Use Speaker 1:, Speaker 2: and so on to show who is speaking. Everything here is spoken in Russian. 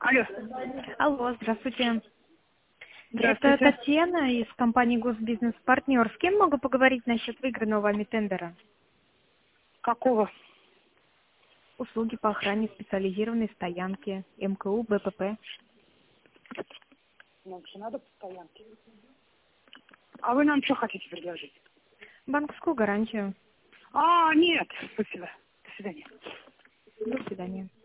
Speaker 1: Алло.
Speaker 2: Алло, здравствуйте. Это
Speaker 1: Здравствуйте.
Speaker 2: Татьяна из компании Госбизнес Партнер. С кем могу поговорить насчет выигранного вами тендера?
Speaker 1: Какого?
Speaker 2: Услуги по охране специализированной стоянки, МКУ, БПП.
Speaker 1: Нам все надо по стоянке. А вы нам что хотите предложить?
Speaker 2: Банковскую гарантию.
Speaker 1: Нет, спасибо. До свидания.
Speaker 2: До свидания.